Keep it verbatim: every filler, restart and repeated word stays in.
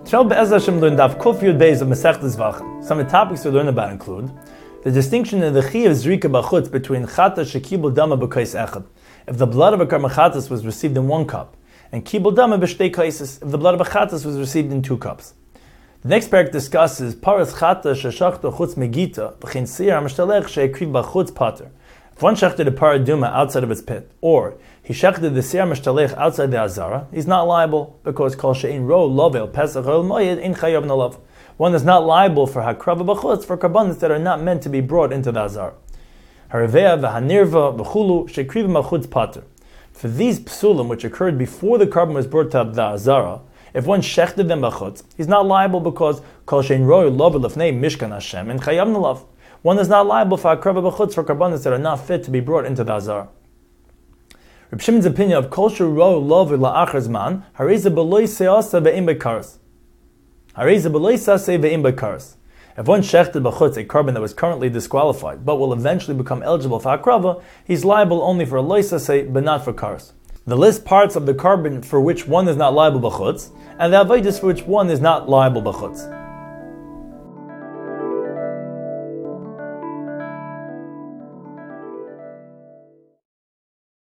Some of the topics we learn about include the distinction in the Chiyuv Zrika B'chutz between Chata Shekibul Dama B'Kais Echad, if the blood of a Karban Chatas was received in one cup, and Kibul Dama B'Shtei Kaises, if the blood of a Chatas was received in two cups. The next parak discusses Paras Chata Sheshachta Chutz Megita B'Chin Siyar Mishtalech She'ekriv B'Chutz Pater. If one shechted a paraduma outside of its pit, or he shechted the siyar mishtalech outside the azara, he's not liable because kol she'in ro lovel pesach or moyed in chayav nalav. One is not liable for hakrava b'chutz for karbanos that are not meant to be brought into the azara. Harevea v'hanirva v'chulu she'ekriv b'chutz pater. For these psulim which occurred before the carbon was brought to the azara, if one shechted them b'chutz, he's not liable because kol she'in ro lovel lefnei mishkan Hashem in chayav nalav. One is not liable for akrava b'chutz for karbanos that are not fit to be brought into the azara. Reb Shimon's opinion of kol shuro lovi la'achar zman hareza b'loi se'asa ve'im b'karas. Hareza b'loi se'asa ve'im b'karas. If one shechted b'chutz a carbon that was currently disqualified but will eventually become eligible for akrava, he's liable only for loi se'asa but not for karas. The list parts of the carbon for which one is not liable b'chutz and the avodas for which one is not liable b'chutz.